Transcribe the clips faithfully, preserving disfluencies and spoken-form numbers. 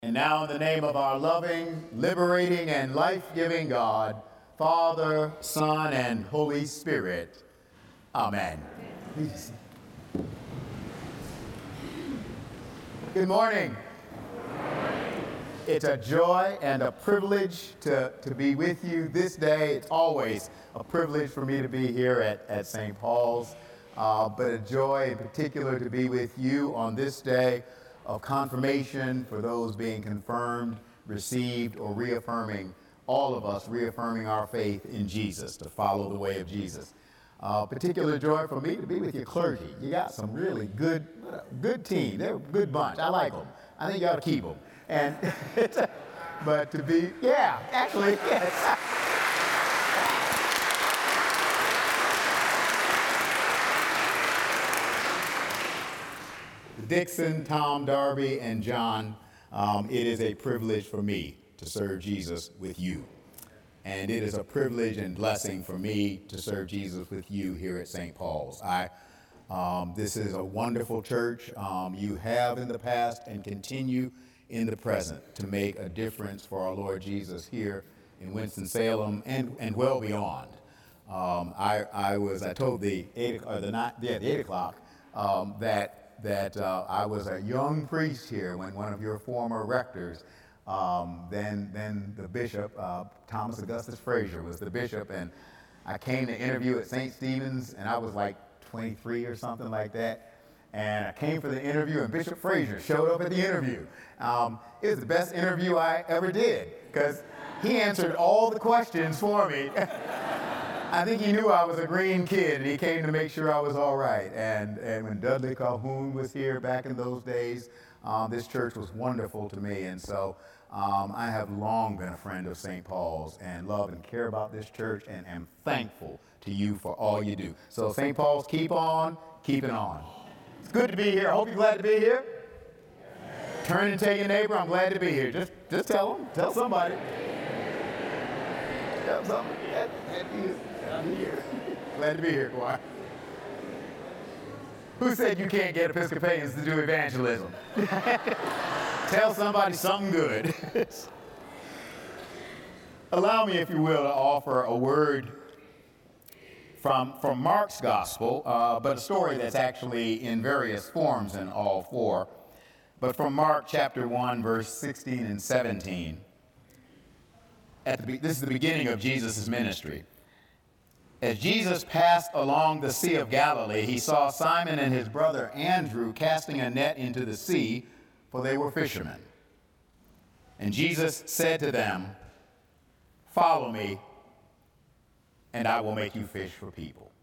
And now in the name of our loving, liberating, and life-giving God, Father, Son, and Holy Spirit. Amen. Please. Good morning. It's a joy and a privilege to, to be with you this day. It's always a privilege for me to be here at, at Saint Paul's, uh, but a joy in particular to be with you on this day of confirmation for those being confirmed, received, or reaffirming, all of us reaffirming our faith in Jesus, to follow the way of Jesus. Uh, particular joy for me to be with your clergy. You got some really good, good team. They're a good bunch. I like them. I think you ought to keep them. And it's a, but to be, yeah, actually, yes. Dixon, Tom, Darby, and John, um, it is a privilege for me to serve Jesus with you. And it is a privilege and blessing for me to serve Jesus with you here at Saint Paul's. I, um, this is a wonderful church. Um, you have in the past and continue in the present to make a difference for our Lord Jesus here in Winston-Salem and, and well beyond. Um, I, I was, I told the eight, or the nine, yeah, the eight o'clock um, that that uh, I was a young priest here when one of your former rectors, um, then, then the bishop, uh, Thomas Augustus Frazier was the bishop, and I came to interview at Saint Stephen's, and I was like twenty-three or something like that, and I came for the interview, and Bishop Frazier showed up at the interview. Um, it was the best interview I ever did, because he answered all the questions for me. I think he knew I was a green kid, and he came to make sure I was all right. And, and when Dudley Calhoun was here back in those days, um, this church was wonderful to me. And so um, I have long been a friend of Saint Paul's and love and care about this church and am thankful to you for all you do. So Saint Paul's, keep on, keep it on. It's good to be here. I hope you're glad to be here. Turn and tell your neighbor, I'm glad to be here. Just, just tell them. Tell somebody. Tell somebody. I'm here. Glad to be here, choir. Who said you can't get Episcopalians to do evangelism? Tell somebody something good. Allow me, if you will, to offer a word from, from Mark's gospel, uh, but a story that's actually in various forms in all four. But from Mark chapter one, verse sixteen and seventeen. At the, this is the beginning of Jesus' ministry. As Jesus passed along the Sea of Galilee, he saw Simon and his brother Andrew casting a net into the sea, for they were fishermen. And Jesus said to them, "Follow me, and I will make you fish for people."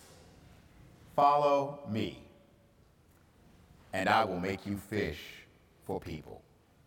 Follow me, and I will make you fish for people.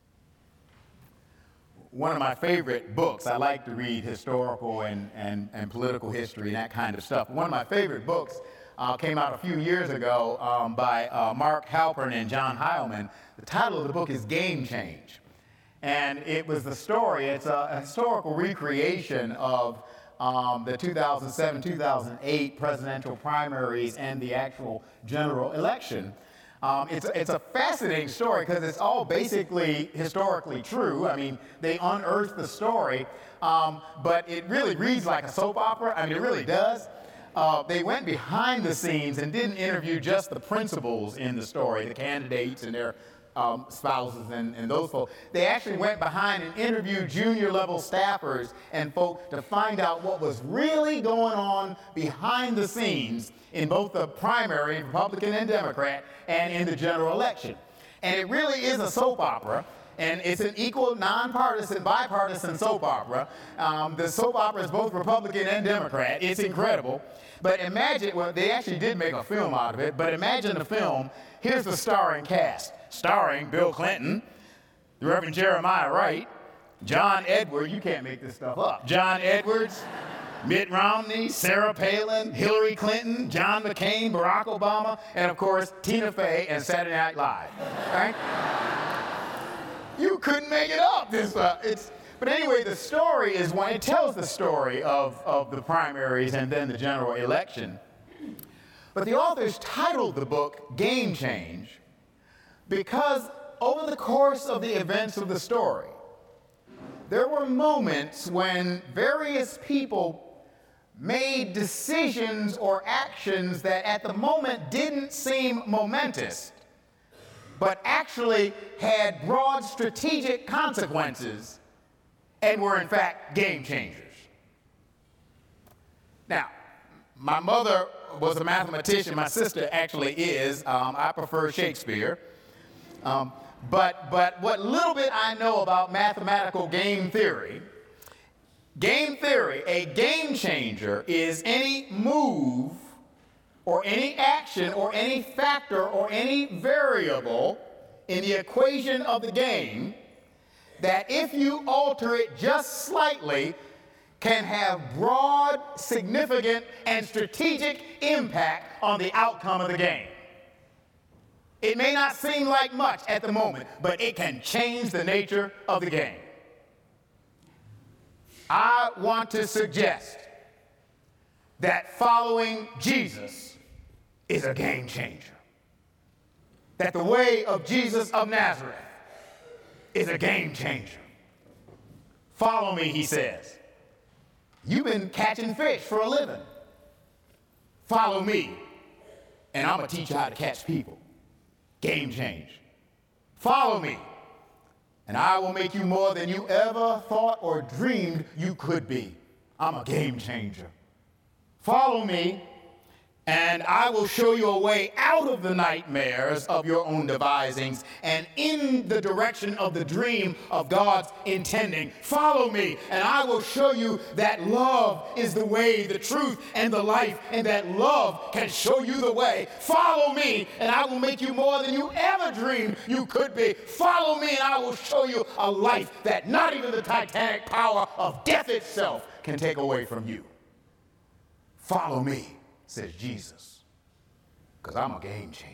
One of my favorite books, I like to read historical and, and, and political history and that kind of stuff. One of my favorite books uh, came out a few years ago um, by uh, Mark Halpern and John Heilman. The title of the book is Game Change. And it was the story, it's a, a historical recreation of um, the two thousand seven two thousand eight presidential primaries and the actual general election. Um, it's, it's a fascinating story because it's all basically historically true. I mean, they unearthed the story, um, but it really reads like a soap opera. I mean, it really does. Uh, they went behind the scenes and didn't interview just the principals in the story, the candidates and their um, spouses and, and those folks. They actually went behind and interviewed junior level staffers and folk to find out what was really going on behind the scenes in both the primary, Republican and Democrat, and in the general election. And it really is a soap opera, and it's an equal, nonpartisan, bipartisan soap opera. Um, the soap opera is both Republican and Democrat. It's incredible. But imagine, well, they actually did make a film out of it, but imagine the film. Here's the starring cast. Starring Bill Clinton, the Reverend Jeremiah Wright, John Edwards, you can't make this stuff up, John Edwards, Mitt Romney, Sarah Palin, Hillary Clinton, John McCain, Barack Obama, and of course, Tina Fey and Saturday Night Live, right? You couldn't make it up. This, uh, it's, but anyway, the story is one, it tells the story of, of the primaries and then the general election. But the authors titled the book Game Change because over the course of the events of the story, there were moments when various people made decisions or actions that at the moment didn't seem momentous, but actually had broad strategic consequences and were in fact game changers. Now, my mother was a mathematician. My sister actually is. Um, I prefer Shakespeare. Um, but, but what little bit I know about mathematical game theory, game theory, a game changer is any move or any action or any factor or any variable in the equation of the game that if you alter it just slightly can have broad, significant, and strategic impact on the outcome of the game. It may not seem like much at the moment, but it can change the nature of the game. I want to suggest that following Jesus is a game changer. That the way of Jesus of Nazareth is a game changer. Follow me, he says. You've been catching fish for a living. Follow me, and I'm going to teach you how to catch people. Game change. Follow me, and I will make you more than you ever thought or dreamed you could be. I'm a game changer. Follow me, and I will show you a way out of the nightmares of your own devisings and in the direction of the dream of God's intending. Follow me, and I will show you that love is the way, the truth, and the life, and that love can show you the way. Follow me, and I will make you more than you ever dreamed you could be. Follow me, and I will show you a life that not even the titanic power of death itself can take away from you. Follow me, says Jesus, because I'm a game changer.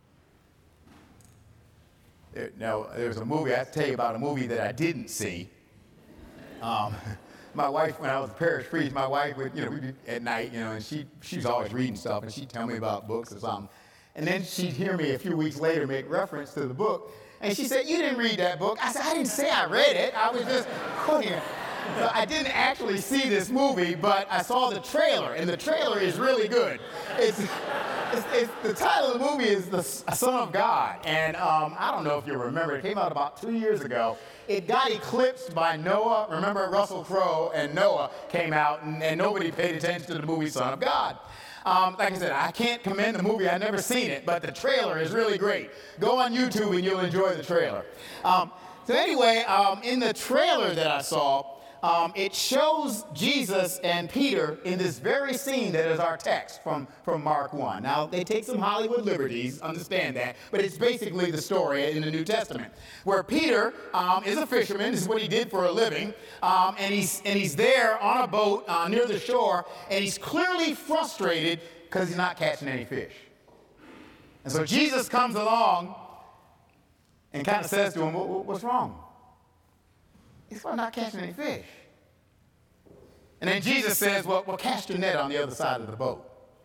There, now, there's a movie, I have to tell you about a movie that I didn't see. Um, my wife, when I was a parish priest, my wife would, you know, we'd be at night, you know, and she, she was always reading stuff, and she'd tell me about books or something. And then she'd hear me a few weeks later make reference to the book, and she said, "You didn't read that book." I said, "I didn't say I read it. I was just quoting it." So I didn't actually see this movie, but I saw the trailer, and the trailer is really good. It's, it's, it's the title of the movie is The Son of God, and um, I don't know if you remember, it came out about two years ago. It got eclipsed by Noah. Remember, Russell Crowe and Noah came out, and, and nobody paid attention to the movie Son of God. Um, like I said, I can't commend the movie. I've never seen it, but the trailer is really great. Go on YouTube, and you'll enjoy the trailer. Um, so anyway, um, in the trailer that I saw, Um, it shows Jesus and Peter in this very scene that is our text from, from Mark one. Now, they take some Hollywood liberties, understand that, but it's basically the story in the New Testament, where Peter um, is a fisherman. This is what he did for a living, um, and, he's, and he's there on a boat uh, near the shore, and he's clearly frustrated because he's not catching any fish. And so Jesus comes along and kind of says to him, "What's wrong?" It's for not catching any fish. And then Jesus says, well, well, cast your net on the other side of the boat.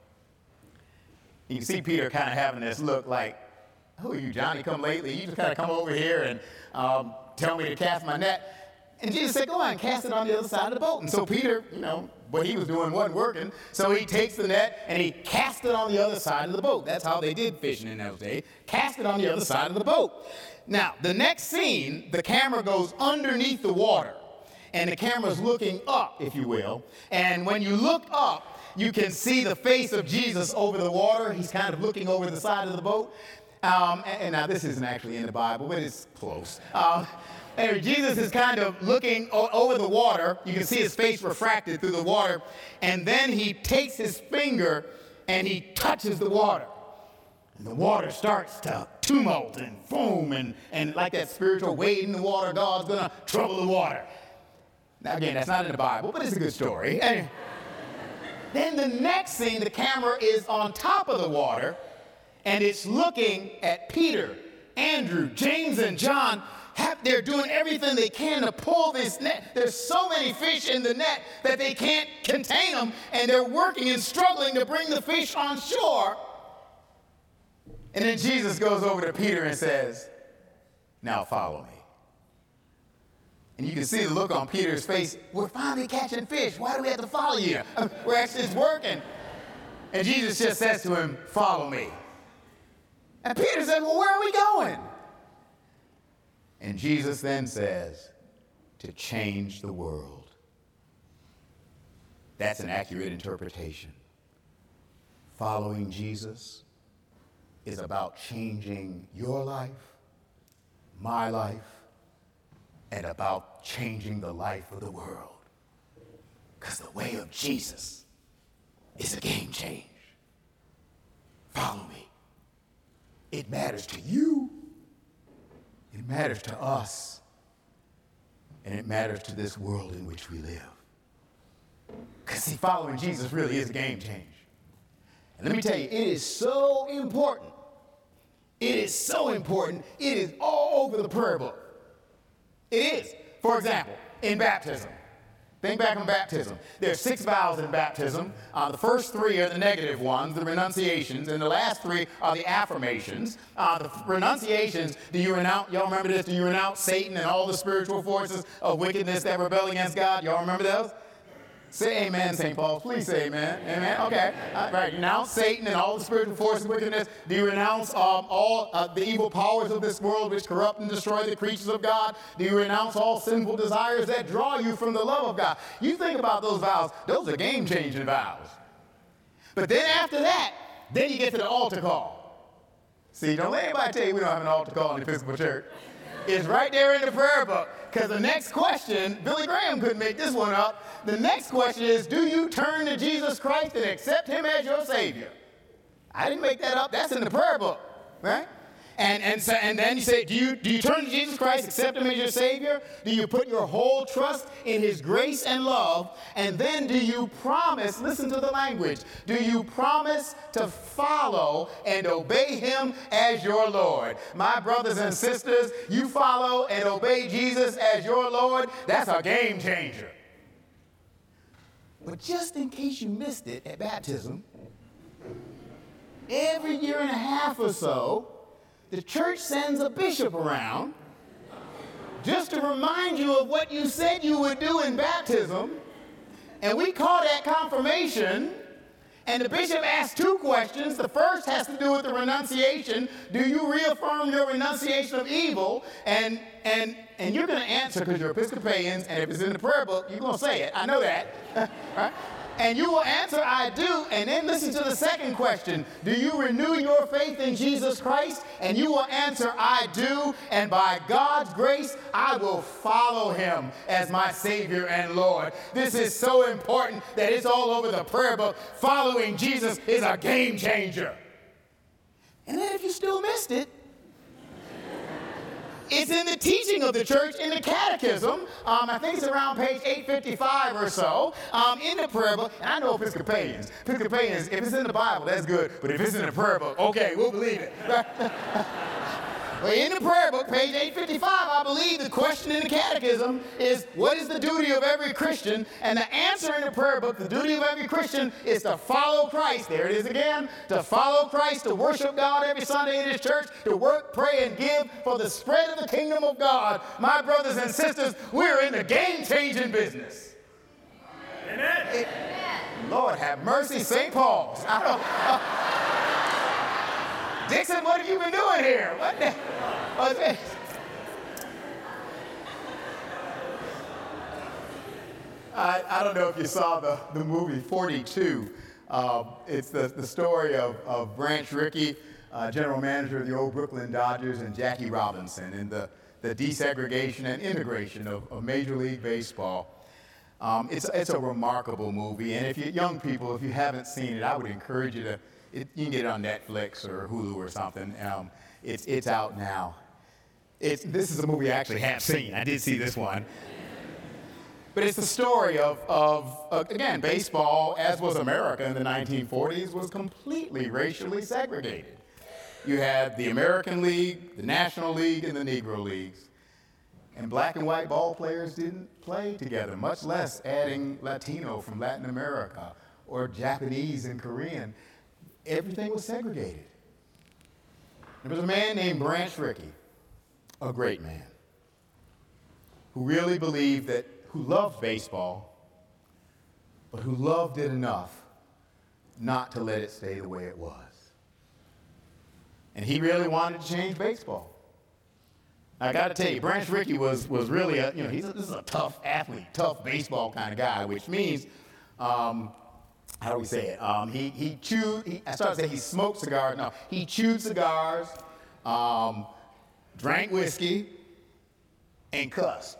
You can see Peter kind of having this look like, "Who are you, Johnny come lately? You just kind of come over here and um, tell me to cast my net." And Jesus said, "Go on, cast it on the other side of the boat." And so Peter, you know, what he was doing wasn't working. So he takes the net and he casts it on the other side of the boat. That's how they did fishing in those days. Cast it on the other side of the boat. Now, the next scene, the camera goes underneath the water, and the camera's looking up, if you will. And when you look up, you can see the face of Jesus over the water. He's kind of looking over the side of the boat. Um, and, and now, this isn't actually in the Bible, but it's close. Um, anyway, Jesus is kind of looking o- over the water. You can see his face refracted through the water. And then he takes his finger and he touches the water. And the water starts to tumult and foam, and, and like that spiritual wade in the water, God's going to trouble the water. Now, again, that's not in the Bible, but it's a good story. Anyway, then the next scene, the camera is on top of the water, and it's looking at Peter, Andrew, James, and John. Have, they're doing everything they can to pull this net. There's so many fish in the net that they can't contain them, and they're working and struggling to bring the fish on shore. And then Jesus goes over to Peter and says, Now follow me. And you can see the look on Peter's face. We're finally catching fish. Why do we have to follow you? We're actually it's working. And Jesus just says to him, follow me. And Peter said, well, where are we going? And Jesus then says, to change the world. That's an accurate interpretation. Following Jesus is about changing your life, my life, and about changing the life of the world. Because the way of Jesus is a game change. Follow me. It matters to you. It matters to us. And it matters to this world in which we live. Because see, following Jesus really is a game change. And let me tell you, it is so important. It is so important. It is all over the prayer book. It is. For example, in baptism. Think back on baptism. There are six vows in baptism. Uh, the first three are the negative ones, the renunciations, and the last three are the affirmations. Uh, the renunciations, do you renounce, y'all remember this? Do you renounce Satan and all the spiritual forces of wickedness that rebel against God? Y'all remember those? Say amen, Saint Paul. Please say amen. Amen. Okay. Uh, right. You renounce Satan and all the spiritual forces of wickedness. Do you renounce um, all uh, the evil powers of this world which corrupt and destroy the creatures of God? Do you renounce all sinful desires that draw you from the love of God? You think about those vows. Those are game-changing vows. But then after that, then you get to the altar call. See, don't let anybody tell you we don't have an altar call in the Episcopal Church. It's right there in the prayer book. Because the next question, Billy Graham couldn't make this one up. The next question is, do you turn to Jesus Christ and accept him as your Savior? I didn't make that up. That's in the prayer book, right? And, and, so, and then you say, do you, do you turn to Jesus Christ, accept him as your Savior? Do you put your whole trust in his grace and love? And then do you promise, listen to the language, do you promise to follow and obey him as your Lord? My brothers and sisters, you follow and obey Jesus as your Lord, that's a game changer. But just in case you missed it at baptism, every year and a half or so, the church sends a bishop around just to remind you of what you said you would do in baptism. And we call that confirmation. And the bishop asks two questions. The first has to do with the renunciation. Do you reaffirm your renunciation of evil? And, and, and you're going to answer because you're Episcopalians, and if it's in the prayer book, you're going to say it. I know that. Right? And you will answer, I do, and then listen to the second question. Do you renew your faith in Jesus Christ? And you will answer, I do, and by God's grace, I will follow him as my Savior and Lord. This is so important that it's all over the prayer book. Following Jesus is a game changer. And then if you still missed it, it's in the teaching of the church in the catechism. Um, I think it's around page eight fifty-five or so um, in the prayer book. And I know Episcopalians. Episcopalians, if it's in the Bible, that's good. But if it's in the prayer book, okay, we'll believe it. Well, in the prayer book, page eight fifty-five, I believe the question in the catechism is, what is the duty of every Christian? And the answer in the prayer book, the duty of every Christian is to follow Christ. There it is again. To follow Christ, to worship God every Sunday in his church, to work, pray, and give for the spread of the kingdom of God. My brothers and sisters, we're in the game-changing business. Amen. It, Lord have mercy, Saint Paul's. I don't... Uh, Dixon, what have you been doing here? What the, what's this? I, I don't know if you saw the, the movie forty-two. Uh, it's the, the story of, of Branch Rickey, uh, general manager of the old Brooklyn Dodgers, and Jackie Robinson, and the, the desegregation and integration of, of Major League Baseball. Um, it's, it's a remarkable movie, and if you young people, if you haven't seen it, I would encourage you to. It, you can get it on Netflix or Hulu or something. Um, it's, it's out now. It's, this is a movie I actually have seen. I did see this one. But it's the story of, of uh, again, baseball, as was America in the nineteen forties, was completely racially segregated. You had the American League, the National League, and the Negro Leagues. And black and white ball players didn't play together, much less adding Latino from Latin America or Japanese and Korean. Everything was segregated. There was a man named Branch Rickey, a great man who really believed that, who loved baseball, but who loved it enough not to let it stay the way it was. And he really wanted to change baseball. I got to tell you, Branch Rickey was, was really a, you know, he's a, this is a tough athlete, tough baseball kind of guy, which means, um, how do we say it? Um, he, he chewed, he, I started to say he smoked cigars. No, he chewed cigars, um, drank whiskey, and cussed.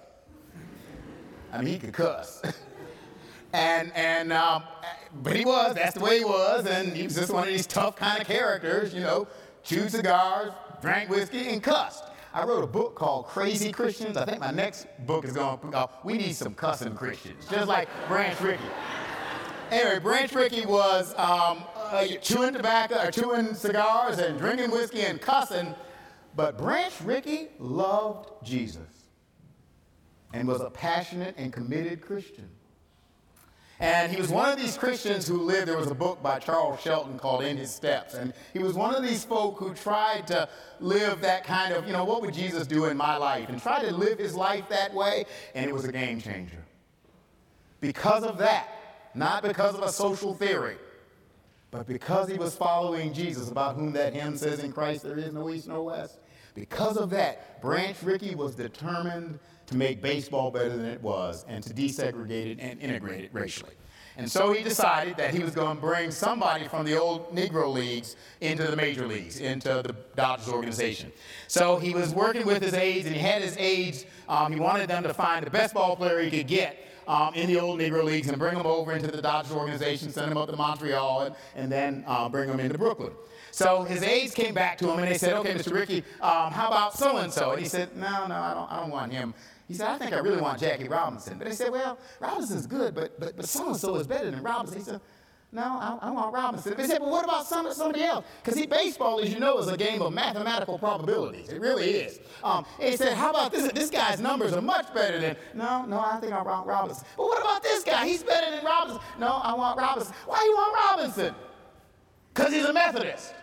I mean, he could cuss. and, and, um, but he was, that's the way he was, and he was just one of these tough kind of characters, you know, chewed cigars, drank whiskey, and cussed. I wrote a book called Crazy Christians. I think my next book is going to, uh, we need some cussing Christians, just like Branch Rickey. Anyway, Branch Rickey was um, uh, chewing tobacco, or chewing cigars and drinking whiskey and cussing, but Branch Rickey loved Jesus and was a passionate and committed Christian. And he was one of these Christians who lived, there was a book by Charles Shelton called In His Steps. And he was one of these folk who tried to live that kind of, you know, what would Jesus do in my life? And tried to live his life that way, and it was a game changer. Because of that, not because of a social theory, but because he was following Jesus, about whom that hymn says, in Christ there is no east nor west. Because of that, Branch Rickey was determined to make baseball better than it was and to desegregate it and integrate it racially. And so he decided that he was going to bring somebody from the old Negro leagues into the major leagues, into the Dodgers organization. So he was working with his aides, and he had his aides, um, he wanted them to find the best ball player he could get um, in the old Negro leagues and bring them over into the Dodgers organization, send them up to Montreal, and, and then uh, bring them into Brooklyn. So his aides came back to him and they said, okay, Mister Rickey, um, how about so-and-so? And he said, no, no, I don't, I don't want him. He said, I think I really want Jackie Robinson. But they said, well, Robinson's good, but but but so-and-so is better than Robinson. He said, no, I, I want Robinson. They said, well, what about some, somebody else? Because baseball, as you know, is a game of mathematical probabilities. It really is. Um, and he said, how about this? This guy's numbers are much better than, no, no, I think I want Robinson. But what about this guy? He's better than Robinson. No, I want Robinson. Why do you want Robinson? Because he's a Methodist.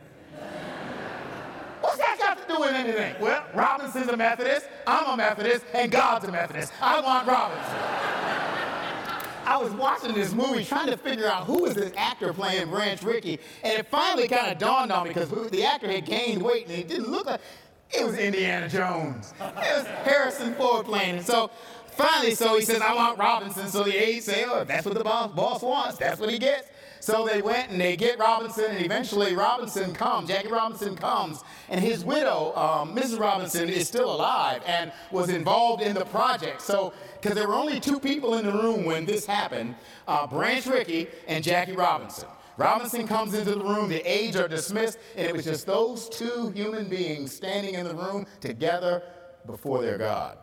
What's that got to do with anything? Well, Robinson's a Methodist, I'm a Methodist, and God's a Methodist. I want Robinson. I was watching this movie trying to figure out who was this actor playing Branch Rickey, and it finally kind of dawned on me because the actor had gained weight and it didn't look like, it was Indiana Jones. It was Harrison Ford playing. And so finally, so he says, I want Robinson. So the aides say, oh, if that's what the boss, boss wants, that's what he gets. So they went and they get Robinson, and eventually Robinson comes, Jackie Robinson comes, and his widow, um, Missus Robinson, is still alive and was involved in the project. So, because there were only two people in the room when this happened, uh, Branch Rickey and Jackie Robinson. Robinson comes into the room, the aides are dismissed, and it was just those two human beings standing in the room together before their God.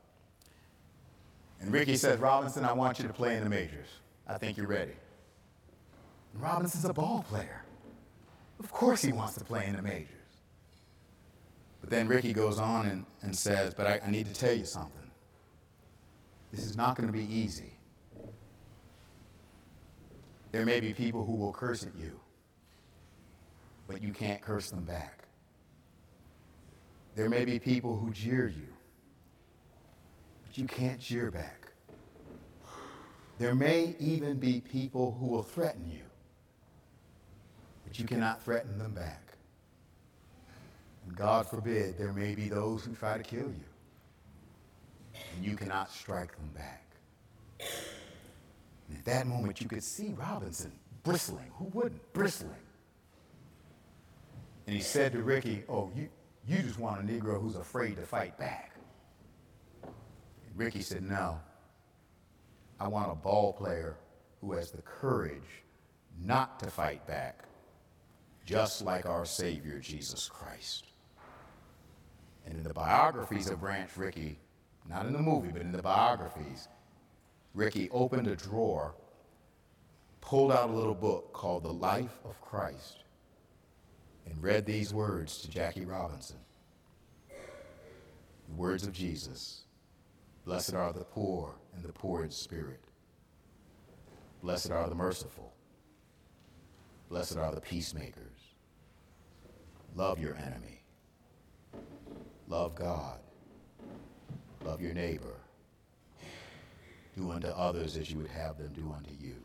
And Rickey says, Robinson, I want you to play in the majors. I think you're ready. Robinson's a ball player. Of course he wants to play in the majors. But then Rickey goes on and, and says, but I, I need to tell you something. This is not going to be easy. There may be people who will curse at you, but you can't curse them back. There may be people who jeer you, but you can't jeer back. There may even be people who will threaten you, but you cannot threaten them back. And God forbid, there may be those who try to kill you, and you cannot strike them back. And at that moment, you could see Robinson bristling. Who wouldn't? Bristling. And he said to Rickey, oh, you, you just want a Negro who's afraid to fight back. And Rickey said, no. I want a ball player who has the courage not to fight back, just like our Savior, Jesus Christ. And in the biographies of Branch Rickey, not in the movie, but in the biographies, Rickey opened a drawer, pulled out a little book called The Life of Christ, and read these words to Jackie Robinson. The words of Jesus. Blessed are the poor and the poor in spirit. Blessed are the merciful. Blessed are the peacemakers. Love your enemy. love God, love your neighbor, do unto others as you would have them do unto you.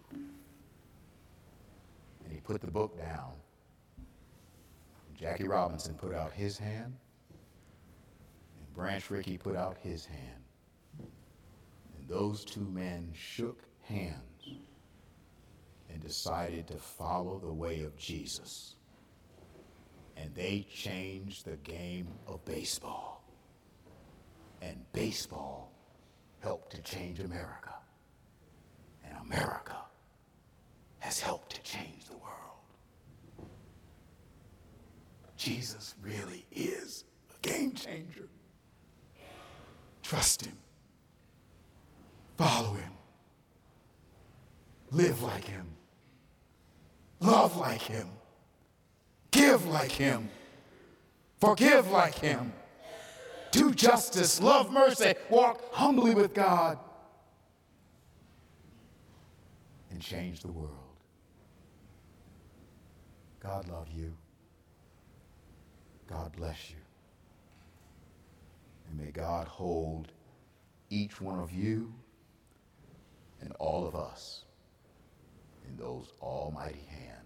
And he put the book down. Jackie Robinson put out his hand, and Branch Rickey put out his hand. And those two men shook hands and decided to follow the way of Jesus. And they changed the game of baseball. And baseball helped to change America. And America has helped to change the world. Jesus really is a game changer. Trust him. Follow him. Live like him. Love like him. Give like him. Forgive like him. Do justice. Love mercy. Walk humbly with God. And change the world. God love you. God bless you. And may God hold each one of you and all of us in those almighty hands.